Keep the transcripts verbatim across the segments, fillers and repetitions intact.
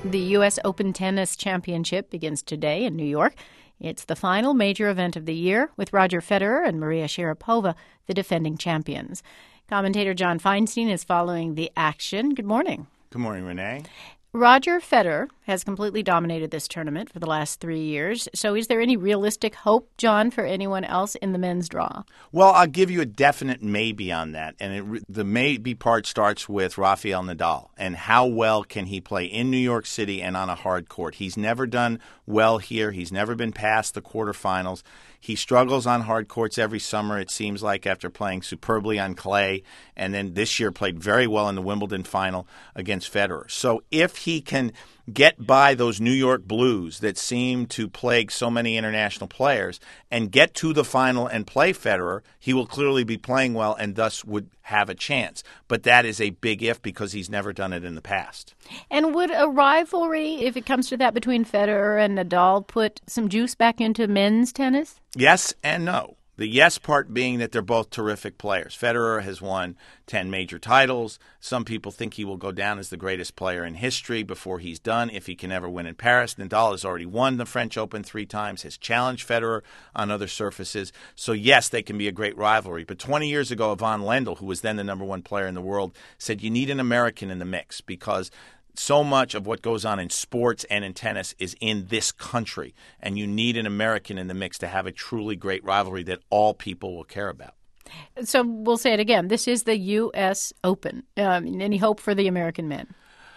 The U S Open Tennis Championship begins today in New York. It's the final major event of the year, with Roger Federer and Maria Sharapova the defending champions. Commentator John Feinstein is following the action. Good morning. Good morning, Renee. Roger Federer has completely dominated this tournament for the last three years. So is there any realistic hope, John, for anyone else in the men's draw? Well, I'll give you a definite maybe on that. And it, the maybe part starts with Rafael Nadal and how well can he play in New York City and on a hard court. He's never done well here. He's never been past the quarterfinals. He struggles on hard courts every summer, it seems like, after playing superbly on clay. And then this year played very well in the Wimbledon final against Federer. So if he can get by those New York blues that seem to plague so many international players and get to the final and play Federer, he will clearly be playing well and thus would have a chance. But that is a big if because he's never done it in the past. And would a rivalry, if it comes to that, between Federer and Nadal put some juice back into men's tennis? Yes and no. The yes part being that they're both terrific players. Federer has won ten major titles. Some people think he will go down as the greatest player in history before he's done, if he can ever win in Paris. Nadal has already won the French Open three times, has challenged Federer on other surfaces. So, yes, they can be a great rivalry. But twenty years ago, Ivan Lendl, who was then the number one player in the world, said you need an American in the mix because so much of what goes on in sports and in tennis is in this country, and you need an American in the mix to have a truly great rivalry that all people will care about. So we'll say it again. This is the U S Open. Um, any hope for the American men?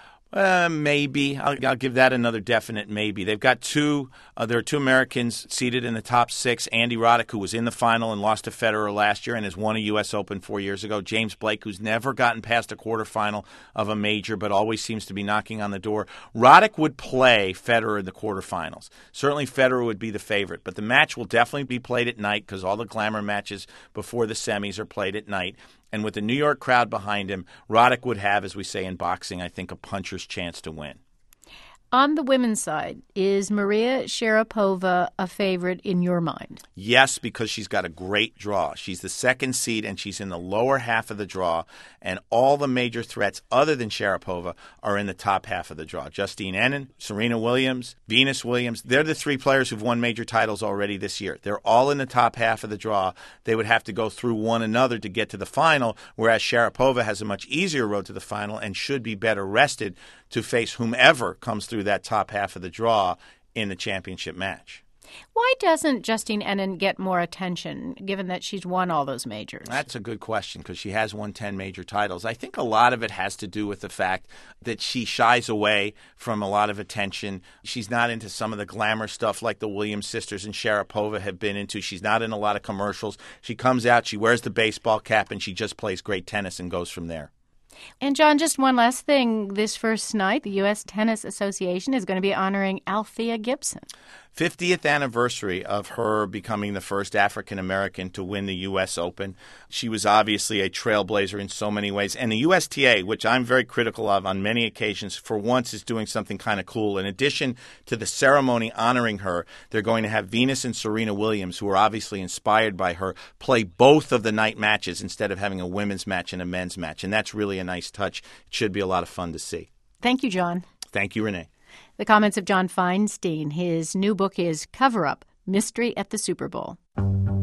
Uh, maybe. I'll, I'll give that another definite maybe. They've got two, uh, there are two Americans seated in the top six. Andy Roddick, who was in the final and lost to Federer last year and has won a U S Open four years ago. James Blake, who's never gotten past a quarterfinal of a major but always seems to be knocking on the door. Roddick would play Federer in the quarterfinals. Certainly Federer would be the favorite, but the match will definitely be played at night because all the glamour matches before the semis are played at night. And with the New York crowd behind him, Roddick would have, as we say in boxing, I think, a puncher's chance to win. On the women's side, is Maria Sharapova a favorite in your mind? Yes, because she's got a great draw. She's the second seed, and she's in the lower half of the draw. And all the major threats other than Sharapova are in the top half of the draw. Justine Henin, Serena Williams, Venus Williams. They're the three players who've won major titles already this year. They're all in the top half of the draw. They would have to go through one another to get to the final, whereas Sharapova has a much easier road to the final and should be better rested to face whomever comes through that top half of the draw in the championship match. Why doesn't Justine Henin get more attention, given that she's won all those majors? That's a good question because she has won ten major titles. I think a lot of it has to do with the fact that she shies away from a lot of attention. She's not into some of the glamour stuff like the Williams sisters and Sharapova have been into. She's not in a lot of commercials. She comes out, she wears the baseball cap, and she just plays great tennis and goes from there. And, John, just one last thing. This first night, the U S Tennis Association is going to be honoring Althea Gibson. fiftieth anniversary of her becoming the first African-American to win the U S Open. She was obviously a trailblazer in so many ways. And the U S T A, which I'm very critical of on many occasions, for once is doing something kind of cool. In addition to the ceremony honoring her, they're going to have Venus and Serena Williams, who are obviously inspired by her, play both of the night matches instead of having a women's match and a men's match. And that's really a nice touch. It should be a lot of fun to see. Thank you, John. Thank you, Renee. The comments of John Feinstein. His new book is Cover Up: Mystery at the Super Bowl.